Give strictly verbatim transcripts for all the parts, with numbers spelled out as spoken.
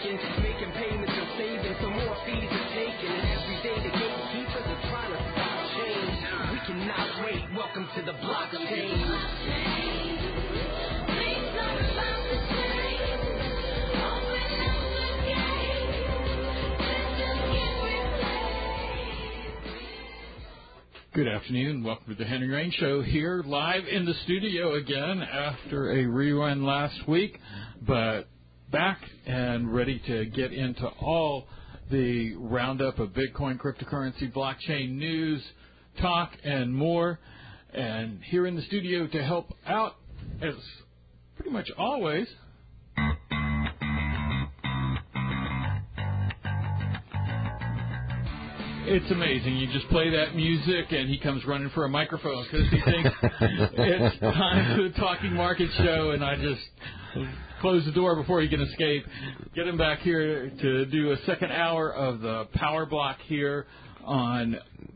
taken, making payments and saving, some more fees are taken, and every day the gatekeepers are trying to stop change. We cannot wait. Welcome to the blockchain. Good afternoon. Welcome to the Henry Rain Show here live in the studio again after a rerun last week, but back and ready to get into all the roundup of Bitcoin, cryptocurrency, blockchain news, talk, and more. And here in the studio to help out, as pretty much always, it's amazing. You just play that music, and he comes running for a microphone because he thinks it's time for the Talking Market Show, and I just close the door before he can escape. Get him back here to do a second hour of the Power Block here on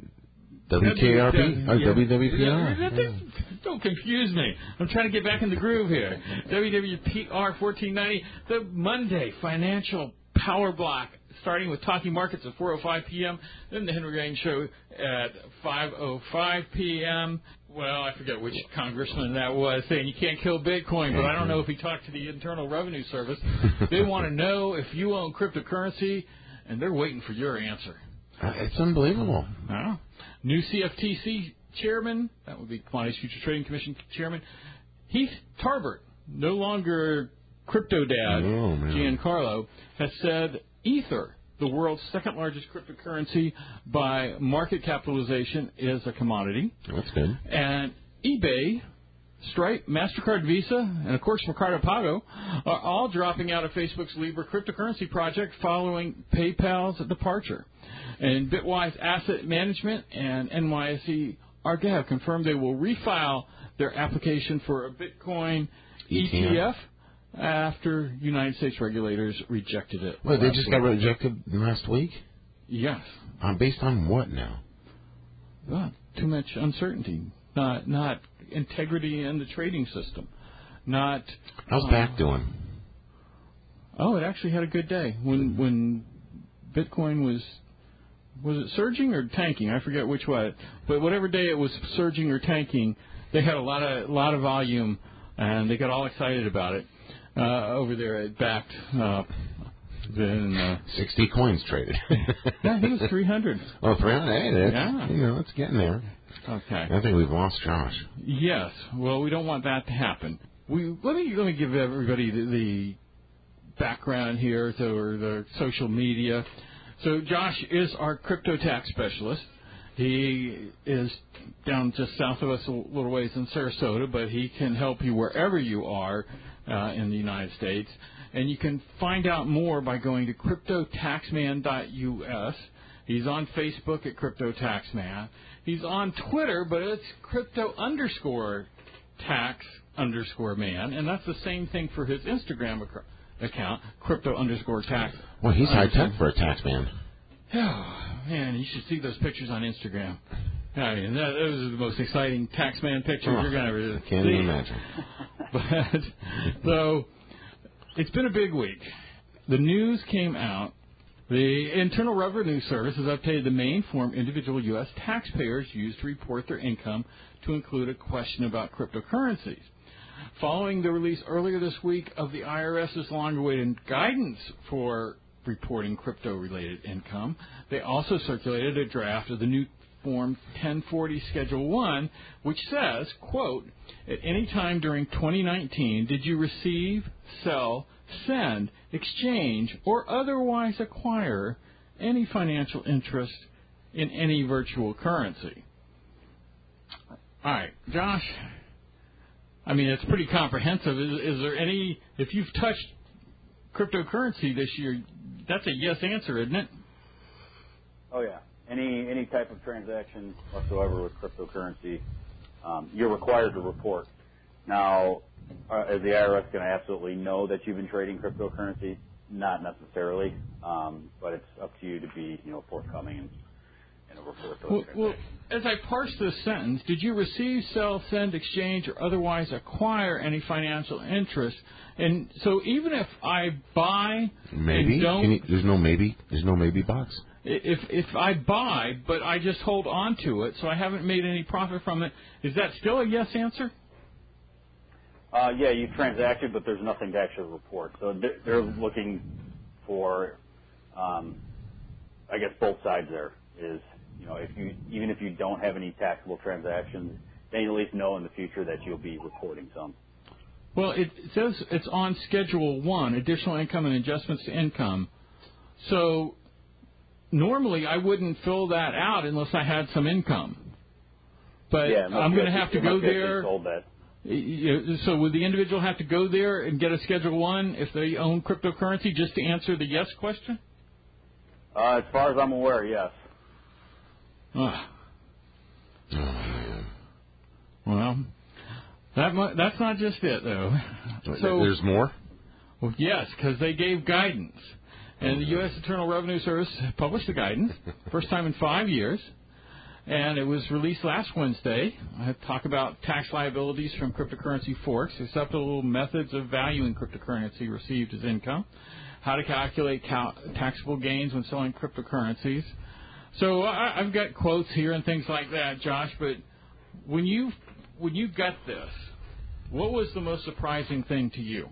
W K R P or yeah. W W P R. Yeah, yeah. Don't confuse me. I'm trying to get back in the groove here. W W P R fourteen ninety, the Monday Financial Power Block, starting with Talking Markets at four oh five p.m., then the Henry Rain Show at five oh five p.m. Well, I forget which congressman that was saying you can't kill Bitcoin, but I don't know if he talked to the Internal Revenue Service. They want to know if you own cryptocurrency, and they're waiting for your answer. Uh, it's unbelievable. Uh, new C F T C chairman, that would be Commodities Futures Trading Commission chairman, Heath Tarbert, no longer crypto dad, oh, Giancarlo, has said Ether, the world's second largest cryptocurrency by market capitalization, is a commodity. That's good. And eBay, Stripe, MasterCard, Visa, and, of course, Mercado Pago are all dropping out of Facebook's Libra cryptocurrency project following PayPal's departure. And Bitwise Asset Management and N Y S E Argav confirmed they will refile their application for a Bitcoin E T F after United States regulators rejected it. Well, they just week. got rejected last week? Yes. Uh, based on what now? Well, too much uncertainty. Not not integrity in the trading system. Not. How's uh, B A C doing? Oh, it actually had a good day. When when Bitcoin was, was it surging or tanking? I forget which way. But whatever day it was surging or tanking, they had a lot of lot of volume, and they got all excited about it. Uh, over there at Backed, uh, then uh, sixty coins traded. Yeah, I think it was three hundred. Oh, three hundred. Hey, that's, yeah, you know, it's getting there. Okay. I think we've lost Josh. Yes. Well, we don't want that to happen. We let me let me give everybody the, the background here, so, or the social media. So Josh is our crypto tax specialist. He is down just south of us a little ways in Sarasota, but he can help you wherever you are uh, in the United States. And you can find out more by going to crypto taxman dot U S. He's on Facebook at CryptoTaxman. He's on Twitter, but it's crypto underscore tax underscore man. And that's the same thing for his Instagram ac- account, crypto underscore tax. Well, he's high tech for a tax man. Oh, man, you should see those pictures on Instagram. I mean, that, those are the most exciting taxman pictures oh, you're going to ever see. Can't even imagine. But, so, it's been a big week. The news came out. The Internal Revenue Service has updated the main form individual U S taxpayers use to report their income to include a question about cryptocurrencies. Following the release earlier this week of the IRS's long-awaited guidance for reporting crypto-related income, they also circulated a draft of the new Form ten forty Schedule one, which says, quote, at any time during twenty nineteen did you receive, sell, send, exchange, or otherwise acquire any financial interest in any virtual currency? All right, Josh, I mean, it's pretty comprehensive. Is, is there any, if you've touched cryptocurrency this year, that's a yes answer, isn't it? Oh, yeah. Any any type of transaction whatsoever with cryptocurrency, um, you're required to report. Now, uh, is the I R S going to absolutely know that you've been trading cryptocurrency? Not necessarily, um, but it's up to you to be, you know, forthcoming and, in a report. Those Well, well, transactions. as I parse this sentence, did you receive, sell, send, exchange, or otherwise acquire any financial interest? And so even if I buy Maybe and don't, Can you, there's no maybe. There's no maybe box. if if I buy but I just hold on to it, so I haven't made any profit from it, is that still a yes answer? Uh, yeah, you transacted, but there's nothing to actually report. So they're, they're looking for, um, I guess, both sides there. Is, you know, if you even if you don't have any taxable transactions, then you at least know in the future that you'll be reporting some. Well, it says it's on Schedule one, additional income and adjustments to income. So normally I wouldn't fill that out unless I had some income. But Yeah, unless I'm you going to actually- have to unless go you actually there. sold that. You- So would the individual have to go there and get a Schedule one if they own cryptocurrency just to answer the yes question? Uh, as far as I'm aware, yes. Ugh. Oh, man. Well, that mu- that's not just it, though. So There's more? well, yes, because they gave guidance. And the U S Internal Revenue Service published the guidance, first time in five years. And it was released last Wednesday. I talk about tax liabilities from cryptocurrency forks, acceptable methods of valuing cryptocurrency received as income, how to calculate cal- taxable gains when selling cryptocurrencies. So I, I've got quotes here and things like that, Josh. But when you when you got this, what was the most surprising thing to you?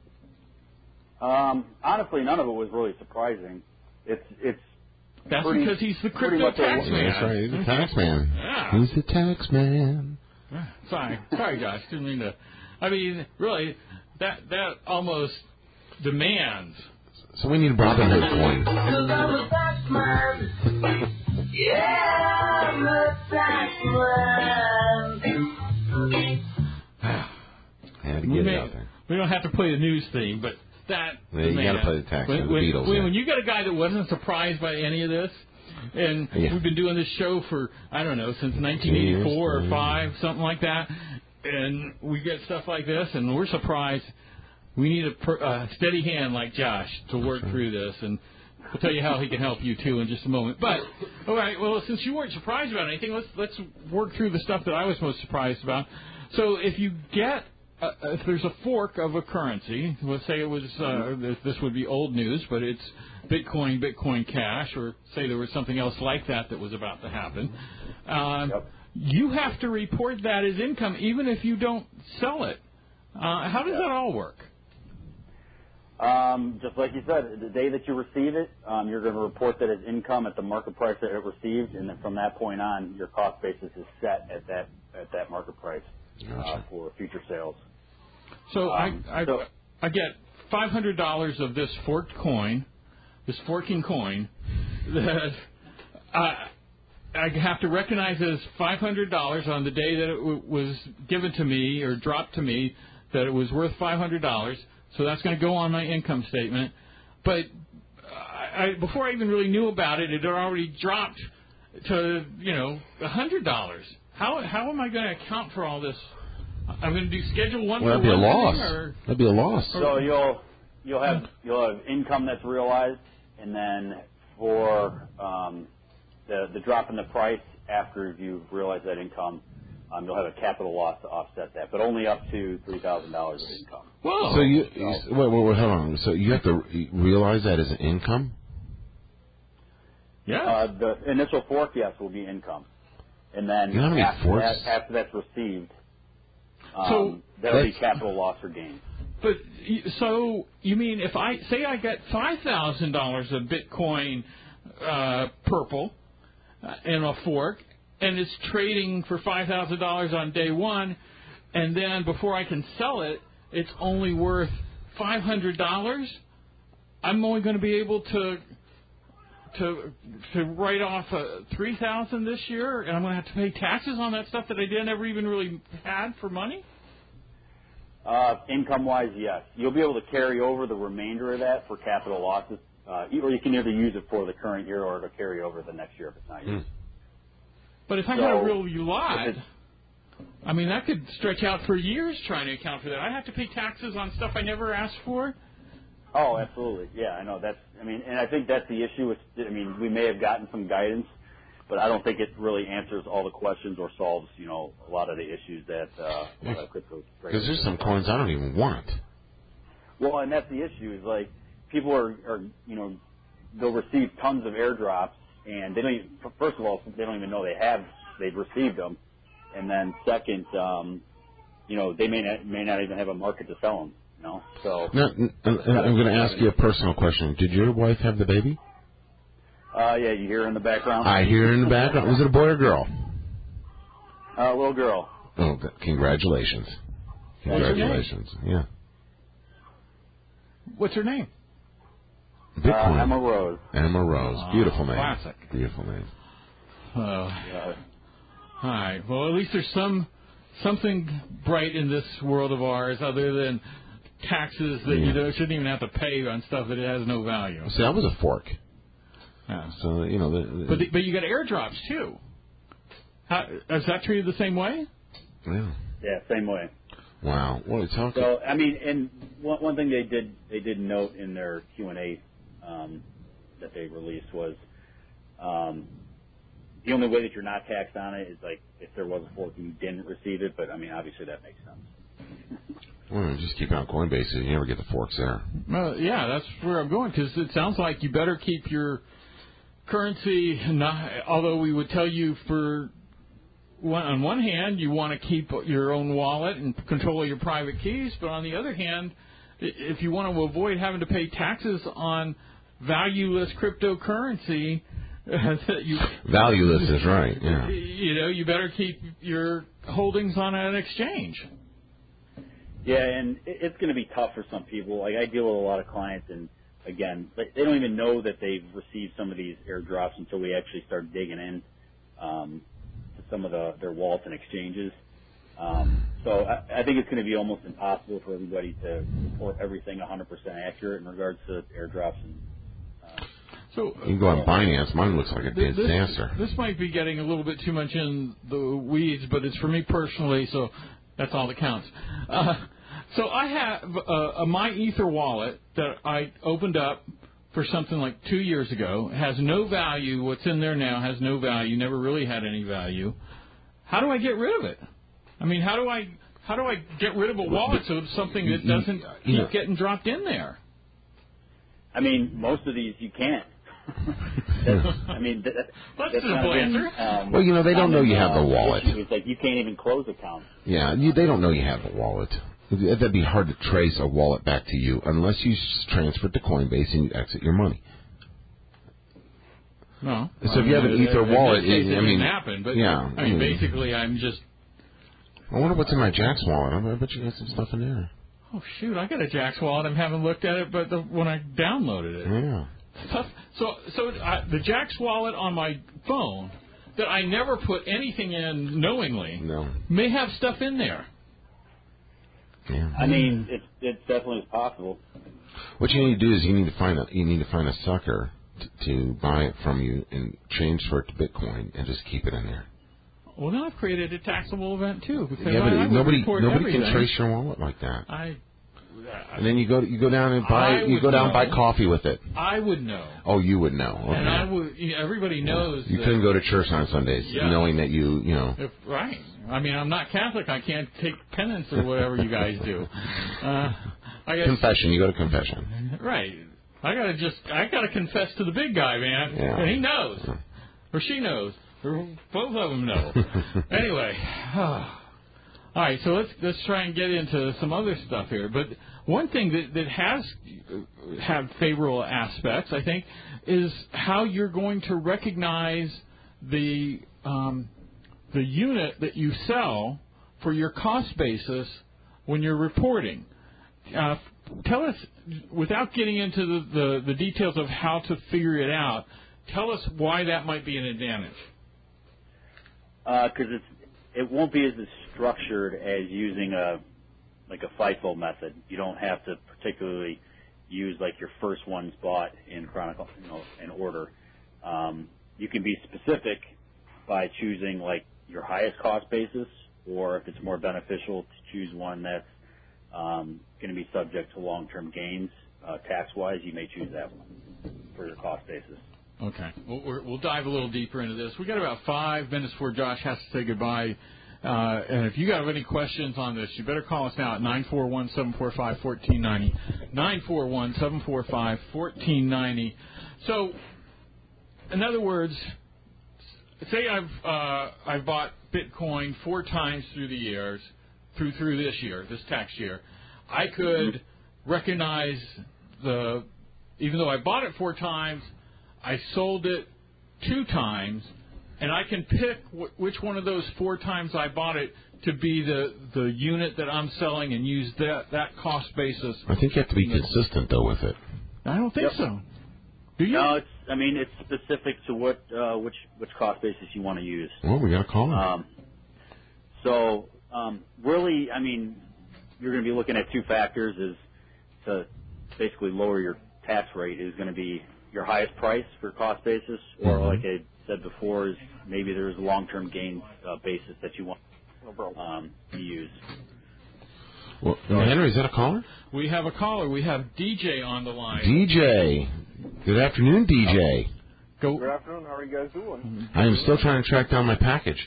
Um, honestly, none of it was really surprising. It's it's That's pretty, because he's the pretty crypto much a- tax man. That's right. He's a tax man. Yeah. He's a tax man. Sorry, sorry, Josh. Didn't mean to. I mean, really, that that almost demands. So we need Robin Hood coin. Cause I'm a tax man. Yeah, I'm a tax man. Had to We, get may, it out there. we don't have to play the news theme, but that. Yeah, you demands- gotta play the tax when, man, the when, Beatles, When, yeah. when you got a guy that wasn't surprised by any of this, and Yeah. we've been doing this show for I don't know since nineteen eighty-four or Years, five, something like that, and we get stuff like this, and we're surprised. We need a per, uh, steady hand like Josh to work through this, and we'll tell you how he can help you too in just a moment. But all right, well, since you weren't surprised about anything, let's let's work through the stuff that I was most surprised about. So if you get uh, if there's a fork of a currency, let's say it was uh, this, this would be old news, but it's Bitcoin, Bitcoin Cash, or say there was something else like that that was about to happen. Um, Yep. You have to report that as income even if you don't sell it. Uh, how does Yep. that all work? Um, just like you said, the day that you receive it, um, you're going to report that as income at the market price that it received, and then from that point on, your cost basis is set at that at that market price uh, Gotcha. for future sales. So Um, I I, so- I get five hundred dollars of this forked coin, this forking coin, that I, I have to recognize as five hundred dollars on the day that it w- was given to me or dropped to me, that it was worth five hundred dollars. So that's going to go on my income statement. But I, I, before I even really knew about it, it had already dropped to, you know, one hundred dollars. How how am I going to account for all this? I'm going to do Schedule One Well, for that'd be a one loss. thing, or That'd be a loss. So you'll you'll have you'll have income that's realized, and then for um, the the drop in the price after you've realized that income, um, you'll have a capital loss to offset that, but only up to three thousand dollars of income. whoa. So you, you wait, wait, wait, hold on. So you have to re- realize that as an income. yeah. Uh, the initial fork, yes, will be income, and then You know how many after, forks- that, after that's received, um, So that'll be that's- capital loss or gain. But y- so you mean if I say I get five thousand dollars of Bitcoin uh, purple uh, in a fork, and it's trading for five thousand dollars on day one, and then before I can sell it, it's only worth five hundred dollars. I'm only going to be able to to to write off uh, three thousand this year, and I'm going to have to pay taxes on that stuff that I didn't ever even really had for money. Uh, income-wise, yes. You'll be able to carry over the remainder of that for capital losses, uh, or you can either use it for the current year or to carry over the next year if it's not used. But if I So, had a real lot, if it's- I mean, that could stretch out for years trying to account for that. I have to pay taxes on stuff I never asked for. Oh, absolutely. Yeah, I know. That's. I mean, and I think that's the issue. With, I mean, we may have gotten some guidance but I don't think it really answers all the questions or solves, you know, a lot of the issues that uh, a lot of crypto. Because there's some coins I don't even want. Well, and that's the issue is like people are, are, you know, they'll receive tons of airdrops, and they don't even, first of all, they don't even know they have, they've received them, and then second, um, you know, they may not, may not even have a market to sell them, you know. So Now, I'm going to ask you a personal question. Did your wife have the baby? Uh, yeah, you hear her in the background? I hear her in the background. Was it a boy or girl? Uh, little girl. Oh, g- congratulations. Congratulations. Yeah. What's her name? Bitcoin. Uh, Emma Rose. Emma Rose. Oh, Beautiful name. classic. Beautiful name. Oh. Uh, All right. Well, at least there's some something bright in this world of ours, other than taxes that Yeah. you don't, shouldn't even have to pay on stuff that it has no value. See, that was a fork. Yeah. So, you know. The, the, But the, but you got airdrops too. How, is that treated the same way? yeah. yeah, same way. Wow. Well, it's talking. So, I mean, and one, one thing they did they did note in their Q and A um, that they released was um, the only way that you're not taxed on it is like if there was a fork and you didn't receive it. But I mean, obviously that makes sense. Well, just keep it on Coinbase. You never get the forks there. Well, yeah, that's where I'm going, because it sounds like you better keep your currency. Not, although we would tell you for one, on one hand, you want to keep your own wallet and control your private keys, but on the other hand, if you want to avoid having to pay taxes on valueless cryptocurrency, you, Valueless is right. Yeah. You know, you better keep your holdings on an exchange. Yeah, and it, it's going to be tough for some people. Like I deal with a lot of clients, and again, they don't even know that they've received some of these airdrops until we actually start digging in um, to some of the, their wallets and exchanges. Um, so I, I think it's going to be almost impossible for everybody to report everything one hundred percent accurate in regards to airdrops. And uh, so You can go on Binance. Mine looks like a This, disaster. this might be getting a little bit too much in the weeds, but it's for me personally, so that's all that counts. Uh, so I have a, a My Ether wallet that I opened up for something like two years ago. It has no value. What's in there now has no value, never really had any value. How do I get rid of it? I mean, how do I how do I get rid of a wallet so it's something that doesn't keep Yeah. getting dropped in there? I mean, most of these you can't. That's, I mean, that, That's that's a kind of been, answer. um, Well, you know, they don't know you have the uh, wallet. issue. It's like you can't even close accounts. Yeah, you, they don't know you have a wallet. That'd be hard to trace a wallet back to you unless you s- transfer it to Coinbase and you exit your money. No. So if you have an Ether wallet, in this case, it- it I mean, didn't happen. But yeah, I mean, mm. basically, I'm just. I wonder what's in my Jax wallet. I bet you got some stuff in there. Oh shoot! I got a Jax wallet. I haven't looked at it, but the, when I downloaded it, Yeah. Tough. So, so I, the Jax wallet on my phone that I never put anything in knowingly No. may have stuff in there. Yeah. I mean, it's it definitely is possible. What you need to do is you need to find a you need to find a sucker t- to buy it from you and transfer it to Bitcoin and just keep it in there. Well, now I've created a taxable event too because Yeah, I, but I would nobody report nobody everything. can trace your wallet like that. I. And then you go you go down and buy I you would go down and buy know. coffee with it. I would know. Oh, you would know. Okay. And I would. You know, everybody knows. You that couldn't go to church on Sundays Yeah. knowing that you you know. If, right. I mean, I'm not Catholic. I can't take penance or whatever you guys do. Uh, I guess. Confession. You go to confession. Right. I gotta just. I gotta confess to the big guy, man. Yeah. And he knows, or she knows, or both of them know. Anyway. All right. So let's let's try and get into some other stuff here. But one thing that that has had favorable aspects, I think, is how you're going to recognize the um, the unit that you sell for your cost basis when you're reporting. Uh, tell us, without getting into the, the, the details of how to figure it out, tell us why that might be an advantage. Because it's it won't be as structured as using a like a FIFO method. You don't have to particularly use like your first ones bought in chronicle, you know, in order. Um, you can be specific by choosing like your highest cost basis, or if it's more beneficial to choose one that's um, going to be subject to long-term gains uh, tax-wise, you may choose that one for your cost basis. Okay. We'll, we're, we'll dive a little deeper into this. We got about five minutes before Josh has to say goodbye. Uh, and if you have any questions on this, you better call us now at nine four one, seven four five, one four nine zero. nine four one, seven four five, one four nine zero. So, in other words, say I've uh, I've bought Bitcoin four times through the years, through through this year, this tax year. I could recognize the, even though I bought it four times, I sold it two times, and I can pick wh- which one of those four times I bought it to be the, the unit that I'm selling and use that, that cost basis. I think you have to be consistent, though, with it. I don't think Yep. so. Do you? No, it's. I mean, it's specific to what uh, which which cost basis you want to use. Well, we got to call him. Um, so um, really, I mean, you're going to be looking at two factors: is to basically lower your tax rate is going to be your highest price for cost basis, or Mhm. like I said before, is maybe there's a long-term gain uh, basis that you want um, to use. Well, Henry, is that a caller? We have a caller. We have D J on the line. D J. Good afternoon, D J. Go. Good afternoon. How are you guys doing? I am still trying to track down my package.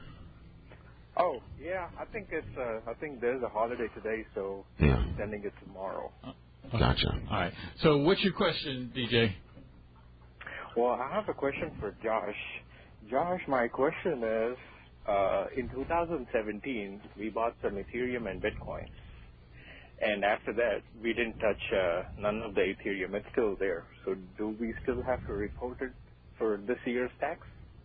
Oh, yeah. I think it's. Uh, I think there's a holiday today, so Yeah. I'm sending it tomorrow. Gotcha. All right. So what's your question, D J? Well, I have a question for Josh. Josh, my question is, uh, in two thousand seventeen, we bought some Ethereum and Bitcoin. And after that, we didn't touch uh, none of the Ethereum. It's still there. So do we still have to report it for this year's tax?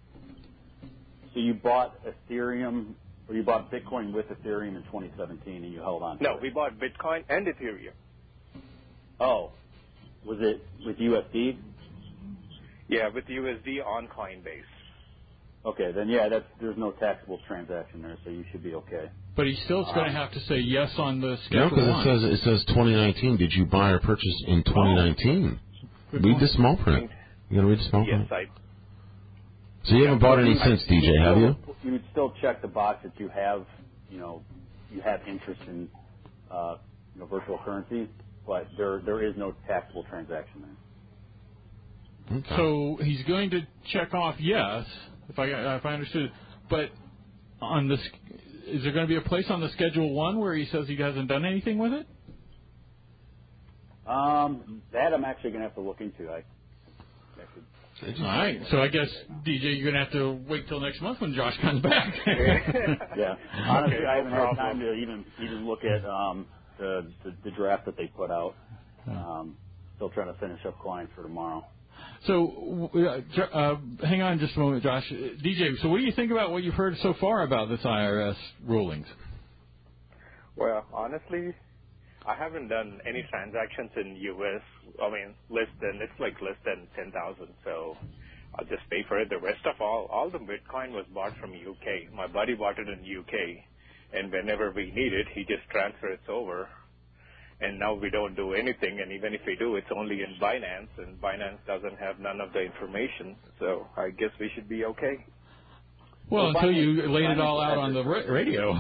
So you bought Ethereum, or you bought Bitcoin with Ethereum in twenty seventeen, and you held on to No, it? we bought Bitcoin and Ethereum. Oh, was it with U S D? Yeah, with U S D on Coinbase. Okay, then yeah, that's, there's no taxable transaction there, so you should be okay. But he still's going to have to say yes on the No, schedule because one. it says it says twenty nineteen. Did you buy or purchase in twenty nineteen? Good Read point. the small print. You gotta read the small Yes, print. I. So you haven't bought any since, D J, have you? You would still check the box that you have, you know, you have interest in, uh, you know, virtual currency, but there there is no taxable transaction there. Okay. So he's going to check off yes, if I if I understood. But on this, is there going to be a place on the Schedule One where he says he hasn't done anything with it? Um, that I'm actually going to have to look into. I, I could, All right. So I guess D J, you're going to have to wait till next month when Josh comes back. yeah. Honestly, Okay, I no haven't problem. had time to even even look at um, the, the the draft that they put out. Um, still trying to finish up clients for tomorrow. So uh, Jo- uh, hang on just a moment, Josh. Uh, D J, so what do you think about what you've heard so far about this I R S rulings? Well, honestly, I haven't done any transactions in U S. I mean, less than, it's like less than ten thousand, so I'll just pay for it. The rest of all, all the Bitcoin was bought from U K. My buddy bought it in U K, and whenever we need it, he just transfers it over. And now we don't do anything, and even if we do, it's only in Binance, and Binance doesn't have none of the information, so I guess we should be okay. Well, Well, until Binance- you laid it all Binance out has on the it. ra- radio.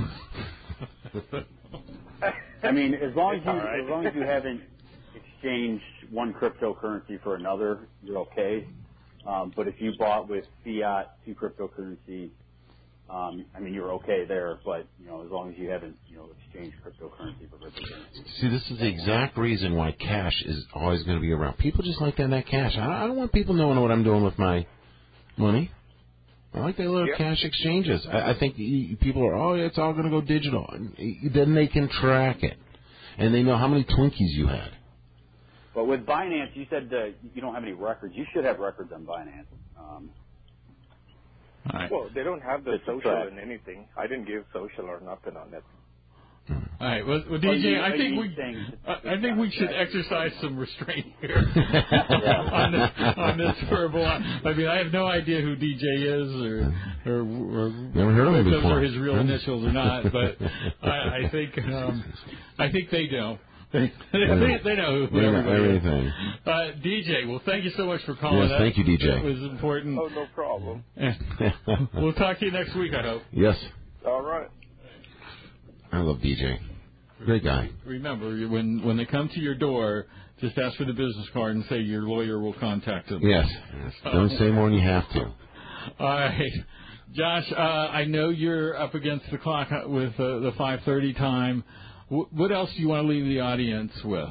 I mean, as long as It's you all right. as long as you haven't exchanged one cryptocurrency for another, you're okay. Um, but if you bought with fiat to cryptocurrency, um, I mean, you're okay there. But you know, as long as you haven't, you know, exchanged cryptocurrency for cryptocurrency. See, this is the exact reason why cash is always going to be around. People just like that, that cash. I I don't want people knowing what I'm doing with my money. I like that little Yep. cash exchanges. I, I think you, people are, oh, it's all going to go digital. And then they can track it, and they know how many Twinkies you had. But with Binance, you said uh, you don't have any records. You should have records on Binance. Um, All right. Well, they don't have the It's a social track. in anything. I didn't give social or nothing on it. All right. Well, well D J, Oh, you- I oh, think you we, saying I I think we should exercise some restraint here Yeah. on this on this verbal. I mean, I have no idea who D J is, or or, or Never heard of him if those before. are his real initials or not. But I, I think um, I think they know. They, they, they know who They know everybody is. everything. Uh, D J, well, thank you so much for calling. Yes, that, thank you, D J. That was important. Oh, no problem. We'll talk to you next week, I hope. Yes, All right. I love D J. Great guy. Remember, when when they come to your door, Just ask for the business card and say your lawyer will contact them. Yes. yes. Don't say more than you have to. All right. Josh, uh, I know you're up against the clock with uh, the five thirty time. W- what else do you want to leave the audience with?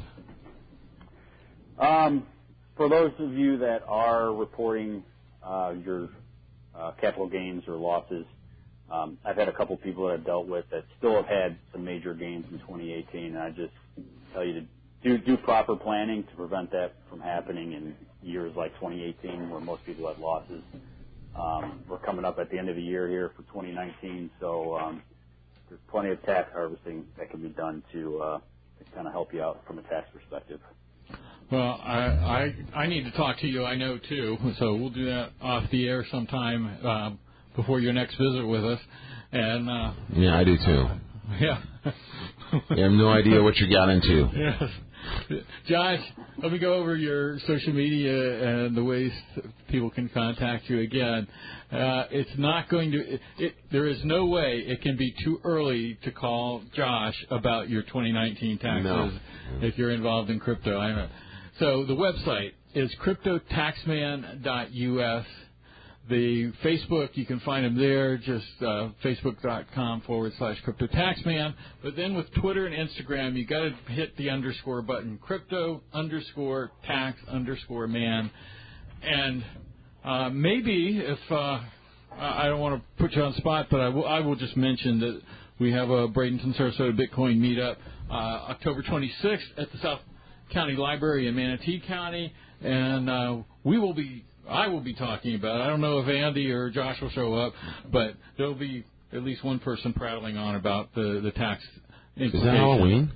Um, for those of you that are reporting uh, your uh, capital gains or losses, um, I've had a couple people that I've dealt with that still have had some major gains in twenty eighteen, and I just tell you to do, do proper planning to prevent that from happening in years like twenty eighteen where most people had losses. Um, we're coming up at the end of the year here for twenty nineteen, so um, there's plenty of tax harvesting that can be done to, uh, to kind of help you out from a tax perspective. Well, I, I I need to talk to you, I know, too, so we'll do that off the air sometime uh, before your next visit with us. And uh, Yeah, I do, too. Yeah. I have no idea what you got into. Yes. Josh, let me go over your social media and the ways people can contact you again. Uh, it's not going to, it, it, there is no way it can be too early to call Josh about your twenty nineteen taxes No. if you're involved in crypto. I know. So the website is crypto taxman dot U S. The Facebook, you can find them there, just uh, facebook.com forward slash crypto taxman. But then with Twitter and Instagram, you got to hit the underscore button, crypto underscore tax underscore man. And uh, maybe if uh, I don't want to put you on the spot, but I will, I will just mention that we have a Bradenton Sarasota Bitcoin meetup uh, October twenty-sixth at the South County Library in Manatee County, and uh, we will be. I will be talking about it. I don't know if Andy or Josh will show up, but there will be at least one person prattling on about the, the tax implications. Is that Halloween?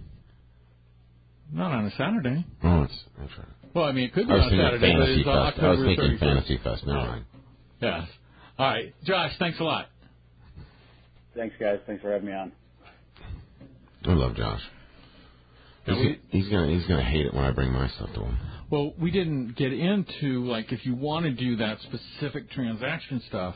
Not on a Saturday. Oh, it's that's right. Well, I mean, it could be I was on thinking Saturday, but Fantasy it's on Fest. I was October thinking thirty-first. Fantasy Fest. Never mind. Yes. All right. Josh, thanks a lot. Thanks, guys. Thanks for having me on. I love Josh. He's, we, he's gonna he's gonna hate it when I bring my stuff to him. Well, we didn't get into, like, if you want to do that specific transaction stuff,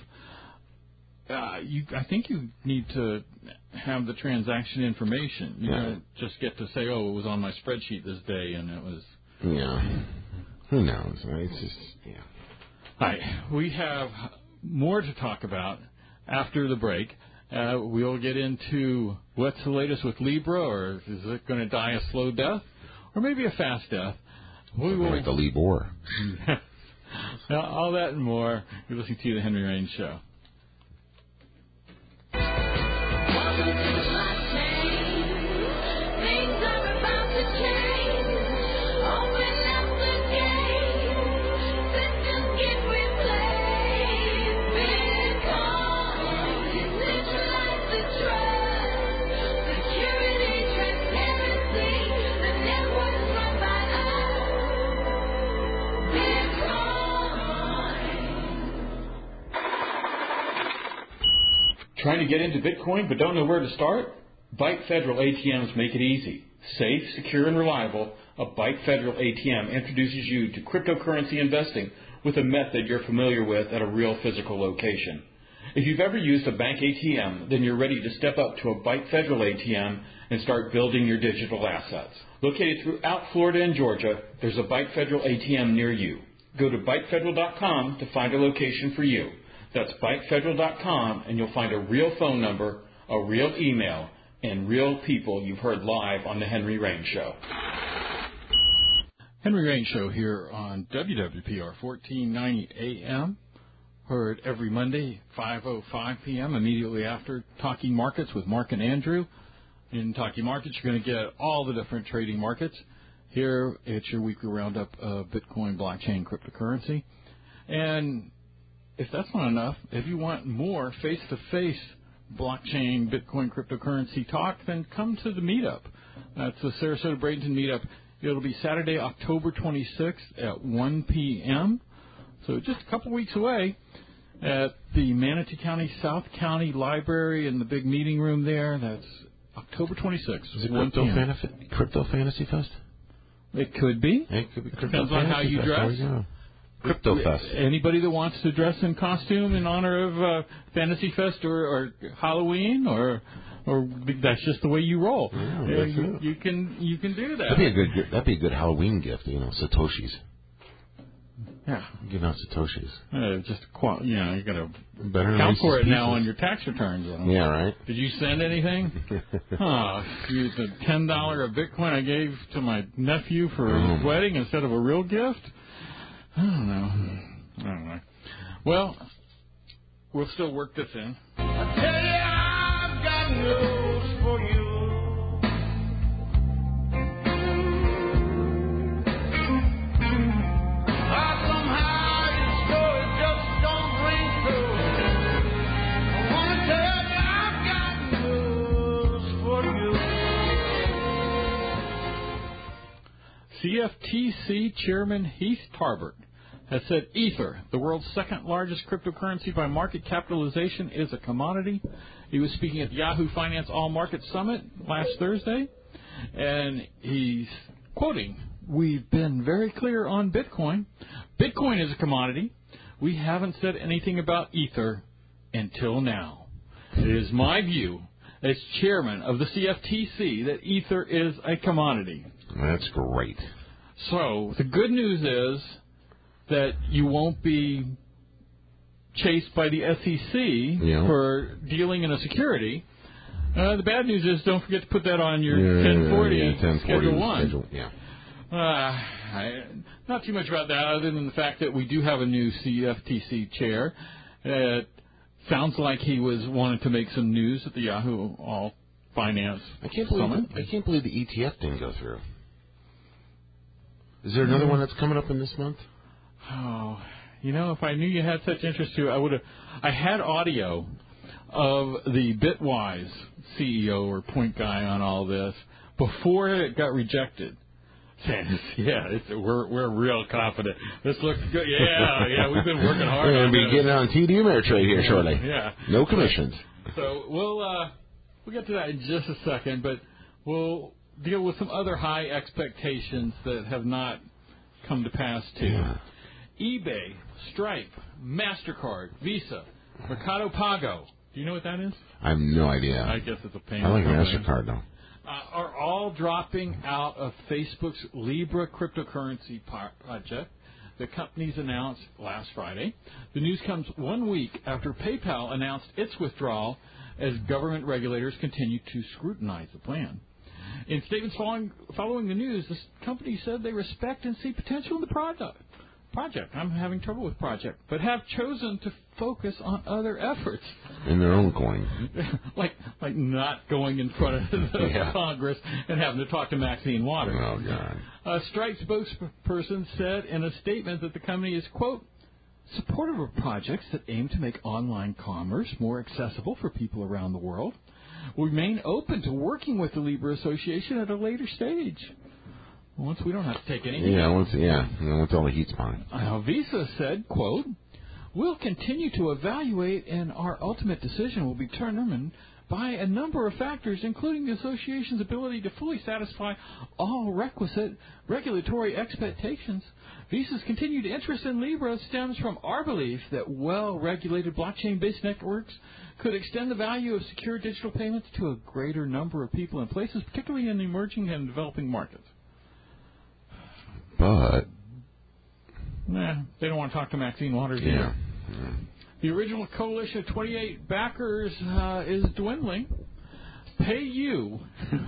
uh, you I think you need to have the transaction information. You Yeah. don't just get to say, oh, it was on my spreadsheet this day, and it was... Yeah. Who knows? It's just, yeah. All right. We have more to talk about after the break. Uh, we'll get into what's the latest with Libra, or is it going to die a slow death, or maybe a fast death. We will Like the Lee Bohr. Now, all that and more. You're listening to The Henry Raines Show. Welcome to the blockchain. Things are about to change. Open up the gate. Systems get replaced. Bitcoin decentralize the trust. Security, transparency. The network is run by us. Trying to get into Bitcoin but don't know where to start? Byte Federal A T Ms make it easy. Safe, secure, and reliable, a Byte Federal A T M introduces you to cryptocurrency investing with a method you're familiar with at a real physical location. If you've ever used a bank A T M, then you're ready to step up to a Byte Federal A T M and start building your digital assets. Located throughout Florida and Georgia, there's a Byte Federal A T M near you. Go to byte federal dot com to find a location for you. That's byte federal dot com, and you'll find a real phone number, a real email, and real people you've heard live on The Henry Raines Show. Henry Raines Show here on W W P R fourteen ninety A M. Heard every Monday, five oh five p.m., immediately after Talking Markets with Mark and Andrew. In Talking Markets, you're going to get all the different trading markets. Here, it's your weekly roundup of Bitcoin, blockchain, cryptocurrency. And if that's not enough, if you want more face-to-face blockchain, Bitcoin, cryptocurrency talk, then come to the meetup. That's the Sarasota Bradenton meetup. It'll be Saturday, October twenty-sixth at one p.m., so just a couple weeks away at the Manatee County South County Library in the big meeting room there. That's October twenty-sixth. Is it Crypto, Fantasy, Crypto Fantasy Fest? It could be. It could be Crypto Depends on Fantasy how you Fest. dress. There we go. Crypto Fest. Anybody that wants to dress in costume in honor of uh, Fantasy Fest or, or Halloween or or that's just the way you roll. Yeah, And that's you, it. you can you can do that. That'd be a good. That'd be a good Halloween gift. You know, Satoshis. Yeah, Give out Satoshis. uh, just qual- you know you got to Better count nice for it pieces. now on your tax returns. You know? Yeah, right. Did you send anything? Huh? Use the ten dollar of Bitcoin I gave to my nephew for Oh. his wedding instead of a real gift. I don't know. I don't know. Well, we'll still work this in. I tell you, I've got news for you. But somehow your story just don't ring true. I want to tell you, I've got news for you. C F T C Chairman Heath Tarbert has said Ether, the world's second largest cryptocurrency by market capitalization, is a commodity. He was speaking at the Yahoo Finance All Market Summit last Thursday, and he's quoting, "We've been very clear on Bitcoin. Bitcoin is a commodity. We haven't said anything about Ether until now. It is my view as chairman of the C F T C that Ether is a commodity." That's great. So the good news is that you won't be chased by the S E C Yeah. for dealing in a security. Uh, the bad news is don't forget to put that on your Yeah, ten forty yeah, ten forty Schedule one. Schedule, yeah. Uh, I, not too much about that other than the fact that we do have a new C F T C chair. It sounds like he was wanting to make some news at the Yahoo All Finance I can't believe Summit. I can't believe the E T F didn't go through. Is there another one that's coming up in this month? Oh, you know, if I knew you had such interest to, I would have. I had audio of the Bitwise C E O or point guy on all this before it got rejected, saying, "Yeah, it's, we're we're real confident. This looks good. Yeah, yeah, we've been working hard We're on going to be this." getting on T D Ameritrade here shortly. Yeah. No commissions. So we'll uh, we'll get to that in just a second, but we'll deal with some other high expectations that have not come to pass too. Yeah. eBay, Stripe, MasterCard, Visa, Mercado Pago. Do you know what that is? I have no idea. I guess it's a payment I like company. MasterCard, though. Uh, are all dropping out of Facebook's Libra cryptocurrency par- project. The companies announced last Friday. The news comes one week after PayPal announced its withdrawal as government regulators continue to scrutinize the plan. In statements following, following the news, the company said they respect and see potential in the product. Project. I'm having trouble with project, but have chosen to focus on other efforts. In their own coin. like like not going in front of the Yeah. Congress and having to talk to Maxine Waters. Oh, God. A Stripe spokesperson said in a statement that the company is, quote, supportive of projects that aim to make online commerce more accessible for people around the world. We remain open to working with the Libra Association at a later stage. Once we don't have to take anything. Yeah, once, yeah, once all the heat's behind. Uh, Visa said, quote, we'll continue to evaluate and our ultimate decision will be determined by a number of factors, including the association's ability to fully satisfy all requisite regulatory expectations. Visa's continued interest in Libra stems from our belief that well-regulated blockchain-based networks could extend the value of secure digital payments to a greater number of people and places, particularly in emerging and developing markets. But, Nah, they don't want to talk to Maxine Waters yeah. either. yeah. The original coalition of twenty-eight backers uh, is dwindling. PayU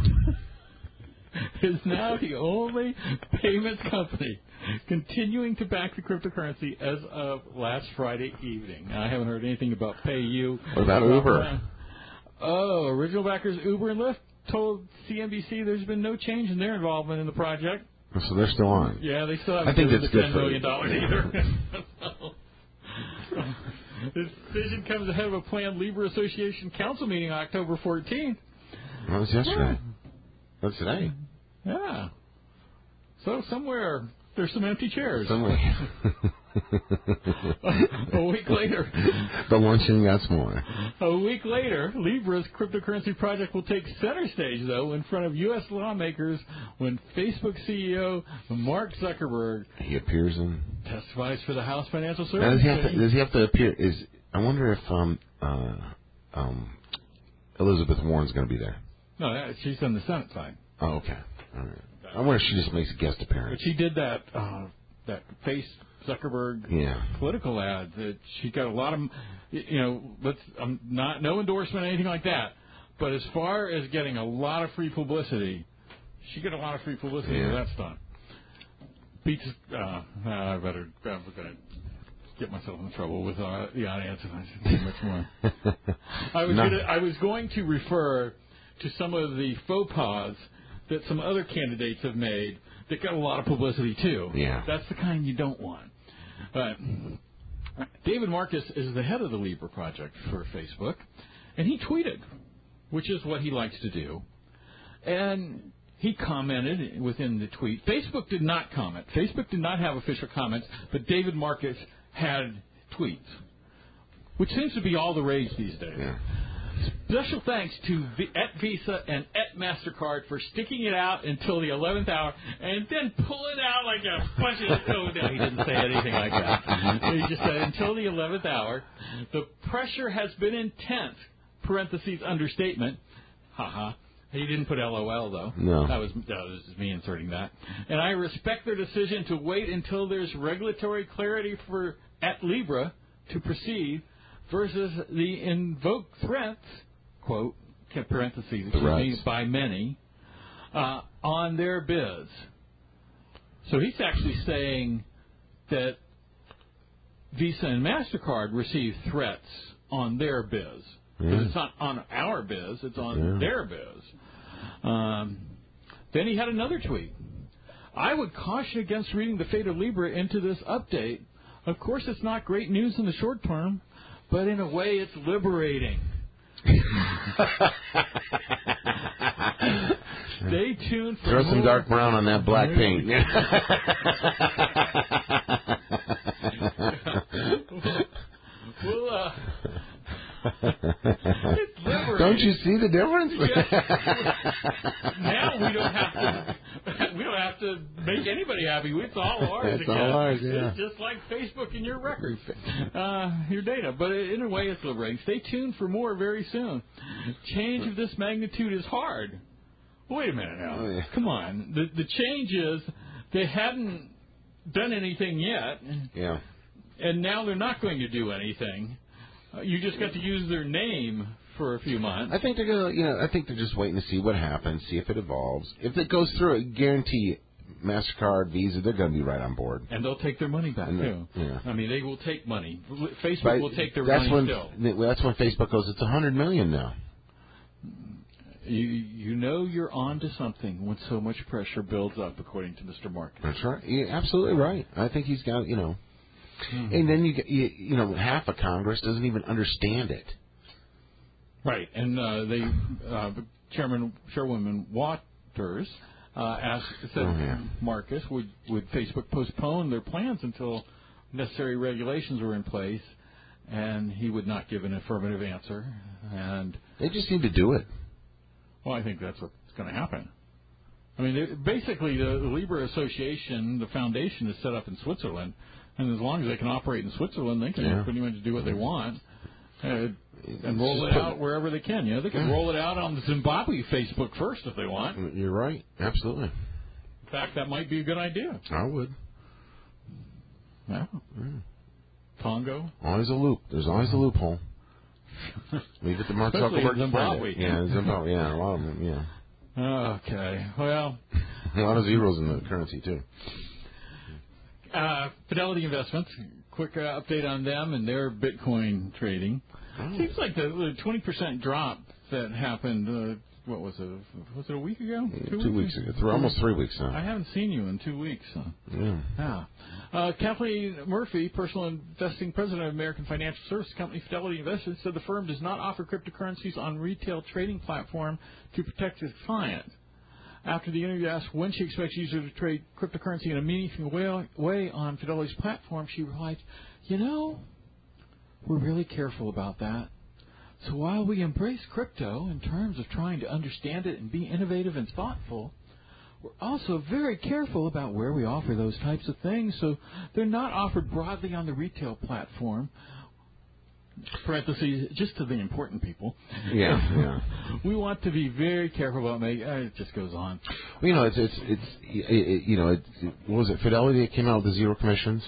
is now the only payments company continuing to back the cryptocurrency as of last Friday evening. I haven't heard anything about PayU. What about Uber? Uh, oh, original backers Uber and Lyft told C N B C there's been no change in their involvement in the project. So they're still on. Yeah, they still haven't I think given that's the good ten for million you. dollars either. This decision comes ahead of a planned Libra Association council meeting on October fourteenth. That was yesterday. That's today. Yeah. So somewhere there's some empty chairs. Somewhere. A week later. The luncheon got smaller. A week later, Libra's cryptocurrency project will take center stage, though, in front of U S lawmakers when Facebook C E O Mark Zuckerberg He appears in. testifies for the House Financial Now, Services does he have to? Committee. Does he have to appear? Is I wonder if um uh um Elizabeth Warren's going to be there. No, that, she's on the Senate side. Oh, okay. All right. I wonder if she just makes a guest appearance. But she did that uh, that face Zuckerberg yeah. political ad. That she got a lot of, you know, let's um, not no endorsement or anything like that. But as far as getting a lot of free publicity, she got a lot of free publicity yeah. with that stunt. Beats. Uh, I better. I'm gonna get myself in trouble with uh, the audience if I say too much more. I was no. gonna, I was going to refer to some of the faux pas that some other candidates have made that got a lot of publicity too. Yeah. That's the kind you don't want. But David Marcus is the head of the Libra project for Facebook, and he tweeted, which is what he likes to do. And he commented within the tweet. Facebook did not comment. Facebook did not have official comments, but David Marcus had tweets, which seems to be all the rage these days. Yeah. Special thanks to v- at Visa and at MasterCard for sticking it out until the eleventh hour and then pull it out like a bunch of code. No, he didn't say anything like that. He just said until the eleventh hour. The pressure has been intense, parentheses, understatement. Haha. He didn't put L O L, though. No. That was, that was just me inserting that. And I respect their decision to wait until there's regulatory clarity for at Libra to proceed versus the invoked threats, quote, parentheses, excuse me, by many, uh, on their biz. So he's actually saying that Visa and MasterCard receive threats on their biz. Because Yeah. it's not on our biz, it's on Yeah. their biz. Um, then he had another tweet. I would caution against reading the fate of Libra into this update. Of course, it's not great news in the short term, but in a way, it's liberating. Stay tuned for Throw more. some dark brown on that black paint. We'll, uh, it's liberating. Don't you see the difference? Yes. Now we don't have to. We don't have to make anybody happy. It's all ours It's again. all ours, yeah. It's just like Facebook and your records, uh, your data. But in a way, it's liberating. Stay tuned for more very soon. Change of this magnitude is hard. Wait a minute now. Oh, yeah. Come on. The the change is they hadn't done anything yet. Yeah. And now they're not going to do anything. Uh, you just got to use their name for a few months. I think they're gonna, you know, I think they're just waiting to see what happens, see if it evolves. If it goes through, I guarantee MasterCard, Visa, they're going to be right on board. And they'll take their money back And too. yeah. I mean, they will take money. Facebook But will take their that's money when, still. That's when Facebook goes, it's a hundred million now. You you know you're on to something when so much pressure builds up, according to Mister Marcus. That's right. You're absolutely right. I think he's got, you know. Mm-hmm. And then you, get, you, you know, half of Congress doesn't even understand it. Right, and uh, they, uh, Chairman Chairwoman Waters uh, asked, said, oh, yeah. Marcus, would would Facebook postpone their plans until necessary regulations were in place? And he would not give an affirmative answer. And they just need to do it. Well, I think that's what's going to happen. I mean, it, basically, the, the Libra Association, the foundation, is set up in Switzerland. And as long as they can operate in Switzerland, they can yeah. pretty much do what they want uh, and roll it out wherever they can. You know, they can roll it out on the Zimbabwe Facebook first if they want. You're right. Absolutely. In fact, that might be a good idea. I would. Yeah. Mm. Congo. Always a loop. There's always a loophole. Leave it to Mark Zuckerberg. Zimbabwe. Yeah, Zimbabwe. Yeah, a lot of them. Yeah. Okay. Well, a lot of zeros in the currency too. Uh, Fidelity Investments, quick uh, update on them and their Bitcoin trading. Oh. Seems like the, the twenty percent drop that happened, uh, what was it, was it a week ago? Two, two weeks, weeks ago, Th- almost three weeks now. I haven't seen you in two weeks. So. Yeah. yeah. Uh, Kathleen Murphy, personal investing president of American financial services company Fidelity Investments, said the firm does not offer cryptocurrencies on retail trading platform to protect its clients. After the interview asked when she expects users to trade cryptocurrency in a meaningful way, way on Fidelity's platform, she replied, you know, we're really careful about that. So while we embrace crypto in terms of trying to understand it and be innovative and thoughtful, we're also very careful about where we offer those types of things, so they're not offered broadly on the retail platform. parentheses, just to the important people. Yeah, yeah. We want to be very careful about making. Uh, it just goes on. Well, you know, it's it's it's it, it, you know, it, it, what was it? Fidelity that came out with the zero commissions.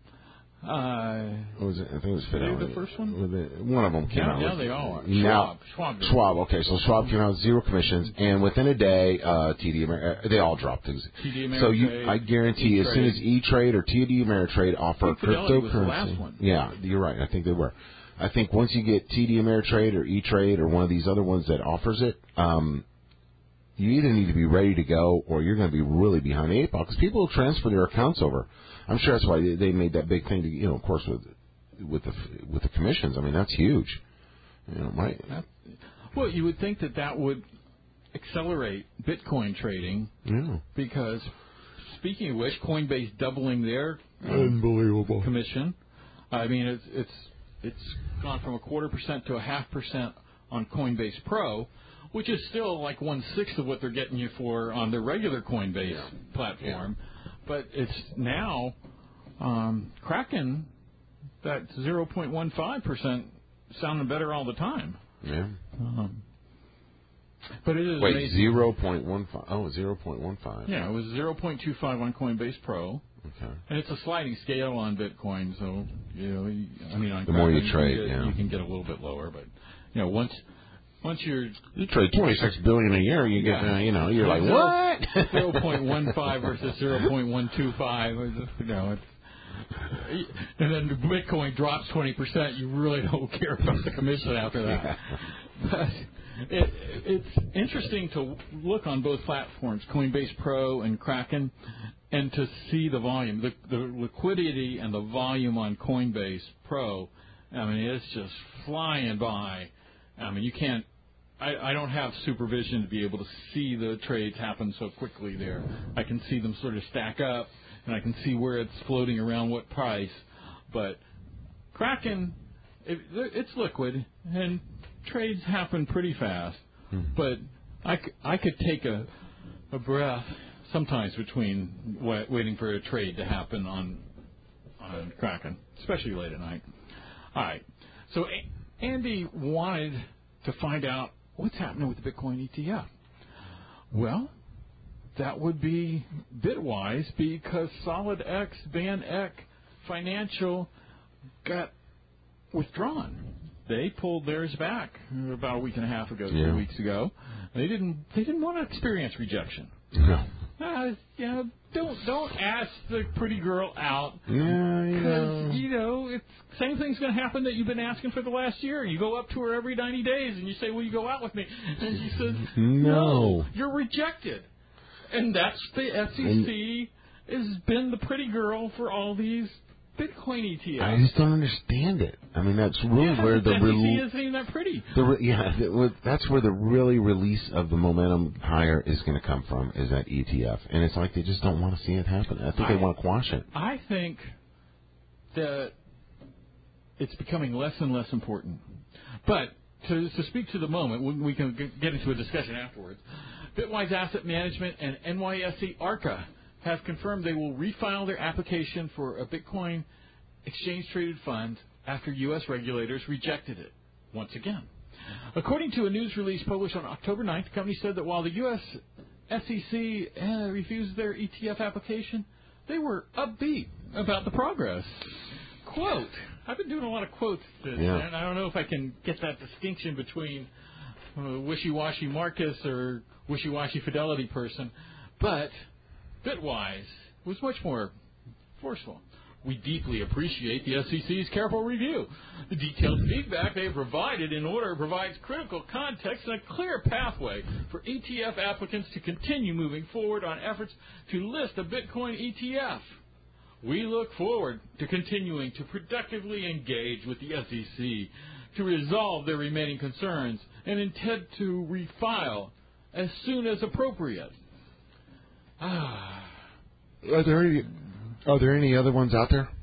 Uh, What was it? I think it was Fidelity. The first one. Was it, one of them came now, out. Now with, they all are. Now, Schwab. Schwab. Schwab. Okay, so Schwab came out with zero commissions, and within a day, uh, T D Amer- they all dropped things. T D Ameritrade. So you, I guarantee, as soon as E-Trade or T D Ameritrade offer Fidelity cryptocurrency, was the last one. Yeah, you're right. I think they were. I think once you get T D Ameritrade or E-Trade or one of these other ones that offers it, um, you either need to be ready to go or you're going to be really behind the eight ball because people will transfer their accounts over. I'm sure that's why they, they made that big thing. To, you know, of course, with with the with the commissions. I mean, that's huge. You know, my, well, you would think that that would accelerate Bitcoin trading. Yeah. Because speaking of which, Coinbase doubling their unbelievable commission. I mean, it's it's it's gone from a quarter percent to a half percent on Coinbase Pro, which is still like one sixth of what they're getting you for on their regular Coinbase yeah. platform. Yeah. But it's now um, Kraken, that zero point one five percent sounding better all the time. Yeah. Um, but it is Wait, amazing. zero point one five. Oh, zero point one five. Yeah, it was zero point two five on Coinbase Pro. Okay. And it's a sliding scale on Bitcoin, so you know, I mean, on the more you Kraken, trade, you, get, yeah. you can get a little bit lower, but you know, once once you're you trade twenty-six billion a year, you get yeah. uh, you know, you're like zero, what? zero point one five versus zero point one two five, you know, it's, and then Bitcoin drops twenty percent. You really don't care about the commission after that. Yeah. But it, it's interesting to look on both platforms, Coinbase Pro and Kraken, and to see the volume, the, the liquidity and the volume on Coinbase Pro. I mean, it's just flying by. I mean, you can't. I, I don't have supervision to be able to see the trades happen so quickly there. I can see them sort of stack up, and I can see where it's floating around what price. But Kraken, it, it's liquid, and trades happen pretty fast. Mm-hmm. But I, c- I could take a, a breath sometimes between wa- waiting for a trade to happen on on Kraken, especially late at night. All right. So a- Andy wanted to find out what's happening with the Bitcoin E T F. Well, that would be Bitwise because SolidX, VanEck, Financial got withdrawn. They pulled theirs back about a week and a half ago, yeah. two weeks ago. They didn't. They didn't want to experience rejection. No. Uh, you know, don't don't ask the pretty girl out. Yeah, you know. Because, you know, it's same thing's going to happen that you've been asking for the last year. You go up to her every ninety days and you say, will you go out with me? And she says, no. no, you're rejected. And that's the S E C and has been the pretty girl for all these Bitcoin E T Fs. I just don't understand it. I mean, that's really yeah, where the S E C re- isn't even that pretty. the re- yeah, the, that's where the really release of the momentum higher is going to come from is that E T F, and it's like they just don't want to see it happen. I think I, they want to quash it. I think that it's becoming less and less important. But to, to speak to the moment, we, we can get into a discussion afterwards. Bitwise Asset Management and N Y S E ARCA have confirmed they will refile their application for a Bitcoin exchange-traded fund after U S regulators rejected it once again. According to a news release published on October ninth, the company said that while the U S S E C uh, refused their E T F application, they were upbeat about the progress. Quote, I've been doing a lot of quotes this, yeah. and I don't know if I can get that distinction between uh, wishy-washy Marcus or wishy-washy Fidelity person, but Bitwise was much more forceful. We deeply appreciate the S E C's careful review. The detailed feedback they have provided in order provides critical context and a clear pathway for E T F applicants to continue moving forward on efforts to list a Bitcoin E T F. We look forward to continuing to productively engage with the S E C to resolve their remaining concerns and intend to refile as soon as appropriate. Ah. Are there any, are there any other ones out there?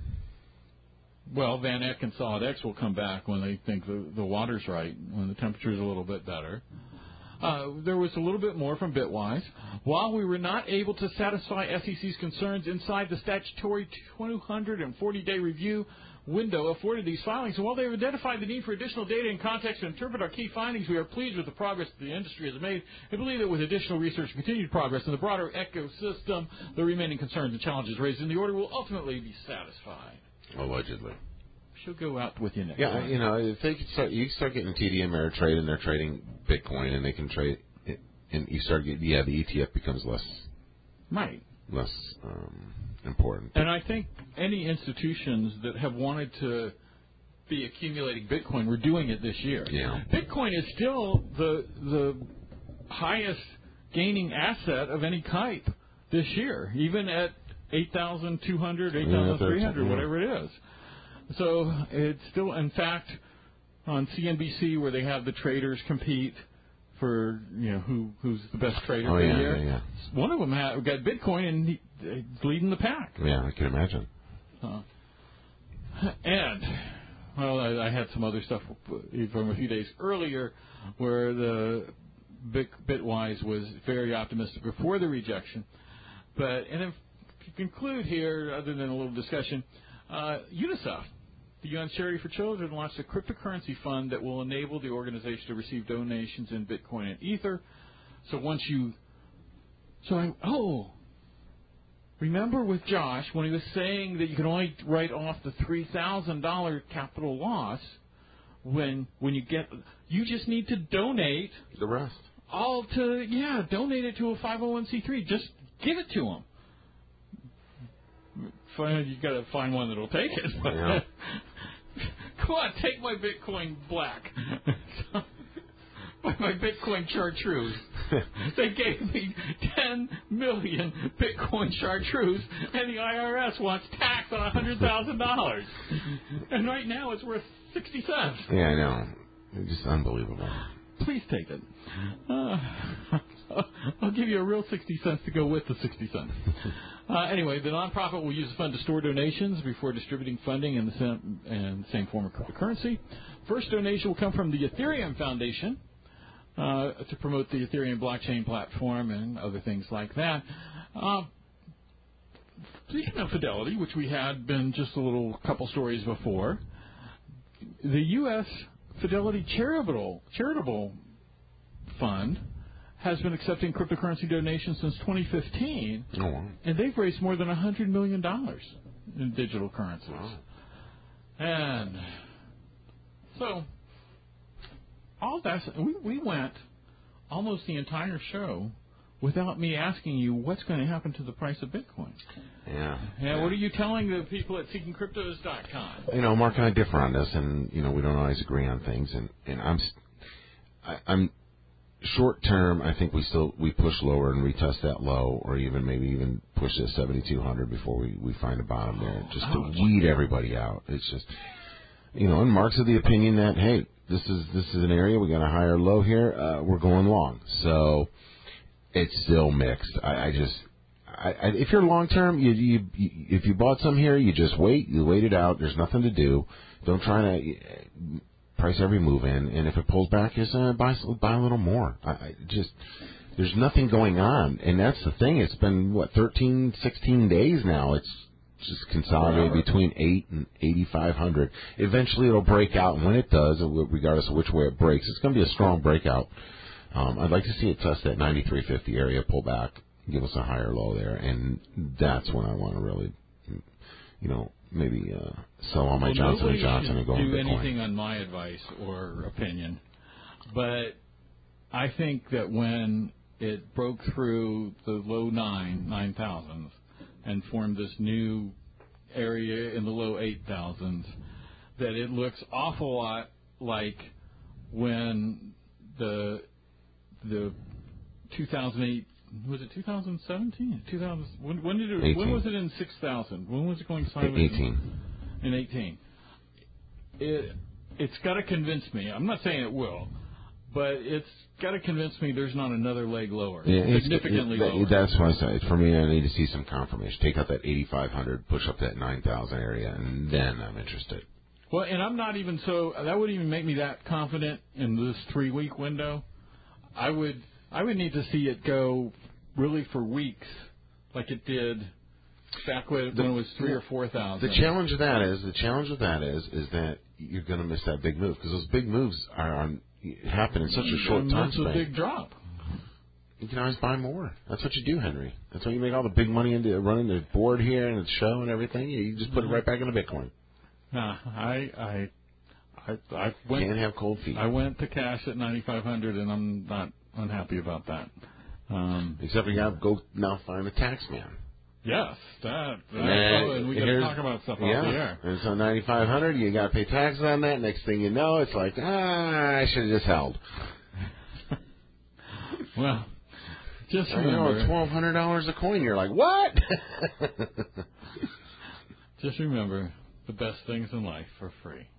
Well, VanEck and SolidX will come back when they think the, the water's right, when the temperature's a little bit better. Uh, there was a little bit more from Bitwise. While we were not able to satisfy S E C's concerns inside the statutory two hundred forty day review window afforded these filings, and while they have identified the need for additional data and context to interpret our key findings, we are pleased with the progress that the industry has made and believe that with additional research and continued progress in the broader ecosystem, the remaining concerns and challenges raised in the order will ultimately be satisfied. Allegedly. She'll go out with you next Yeah, time. you know, if they could start, you start getting T D Ameritrade and they're trading Bitcoin, and they can trade, and you start getting, yeah, the E T F becomes less, right, less um, important. And I think any institutions that have wanted to be accumulating Bitcoin were doing it this year. Yeah. Bitcoin is still the the highest gaining asset of any type this year, even at eight thousand two hundred, eight thousand three hundred, yeah, whatever it is. So it's still, in fact, on C N B C where they have the traders compete for, you know, who who's the best trader oh, for yeah, the year. Yeah, yeah. One of them had, got Bitcoin, and he, he's leading the pack. Yeah, I can imagine. Uh, and, well, I, I had some other stuff from a few days earlier where the Bit, Bitwise was very optimistic before the rejection. But, and then to conclude here, other than a little discussion, uh, UNICEF, the U N Charity for Children, launched a cryptocurrency fund that will enable the organization to receive donations in Bitcoin and Ether. So once you, so I, oh, remember with Josh when he was saying that you can only write off the three thousand dollars capital loss when when you get, you just need to donate the rest. All to, yeah, donate it to a five oh one c three. Just give it to them. You got to find one that'll take it. Yeah. Come on, take my Bitcoin black. My Bitcoin chartreuse. They gave me ten million Bitcoin chartreuse, and the I R S wants tax on one hundred thousand dollars. And right now it's worth sixty cents. Yeah, I know. It's just unbelievable. Please take it. Uh, I'll give you a real sixty cents to go with the sixty cents. Uh, anyway, the nonprofit will use the fund to store donations before distributing funding in the same, in the same form of cryptocurrency. First donation will come from the Ethereum Foundation uh, to promote the Ethereum blockchain platform and other things like that. Uh, speaking of Fidelity, which we had been just a little couple stories before, the U S Fidelity Charitable Charitable Fund has been accepting cryptocurrency donations since twenty fifteen, oh, wow. and they've raised more than one hundred million dollars in digital currencies. Wow. And so, all that, we, we went almost the entire show without me asking you what's going to happen to the price of Bitcoin. Yeah. Yeah, what are you telling the people at seeking cryptos dot com? You know, Mark and I differ on this, and, you know, we don't always agree on things, and, and I'm, I, I'm, short term, I think we still we push lower and retest that low, or even maybe even push to seventy-two hundred before we, we find a bottom there, just to weed everybody out. It's just, you know, and Mark's of the opinion that, hey, this is this is an area we got a higher low here, uh, we're going long. So it's still mixed. I, I just, I, I, if you're long term, you, you, you if you bought some here, you just wait, you wait it out. There's nothing to do. Don't try to price every move in, and if it pulls back, just uh, buy buy a little more. I, I just there's nothing going on, and that's the thing. It's been what thirteen, sixteen days now. It's just consolidated between eight and eighty-five hundred. Eventually, it'll break out, and when it does, regardless of which way it breaks, it's going to be a strong breakout. Um, I'd like to see it test that ninety-three fifty area, pull back, give us a higher low there, and that's when I want to really, you know, maybe uh, sell all my well, Johnson and Johnson and go do on Bitcoin. anything on my advice or opinion, but I think that when it broke through the low nine nine thousands and formed this new area in the low eight thousands, that it looks awful lot like when the the two thousand eight. Was it two thousand seventeen? two thousand, when, when did it? eighteen. When was it in six thousand? When was it going sideways? eighteen. In eighteen. It it's got to convince me. I'm not saying it will, but it's got to convince me there's not another leg lower, Yeah, significantly it, lower. That's why I say for me. I need to see some confirmation. Take out that eighty-five hundred, push up that nine thousand area, and then I'm interested. Well, and I'm not even so. That wouldn't even make me that confident in this three week window. I would I would need to see it go really for weeks, like it did back when, The- when it was three or four thousand. The challenge of that is the challenge of that is is that you're going to miss that big move because those big moves are on, happen in such a short And time that's span. a big drop. You can always buy more. That's what you do, Henry. That's why you make all the big money into running the board here and the show and everything. You just put it right back into Bitcoin. Nah, I I I I went. Can't have cold feet. I went to cash at ninety-five hundred, and I'm not unhappy about that. Um, Except for you got to go now find a tax man. yes, that. that And oh, and we got to here's- talk about stuff yeah. off the air. And so ninety-five hundred, you got to pay taxes on that. Next thing you know, it's like, ah, I should have just held. Well, just You know, remember. twelve hundred dollars a coin. You're like, what? Just remember, the best things in life are free.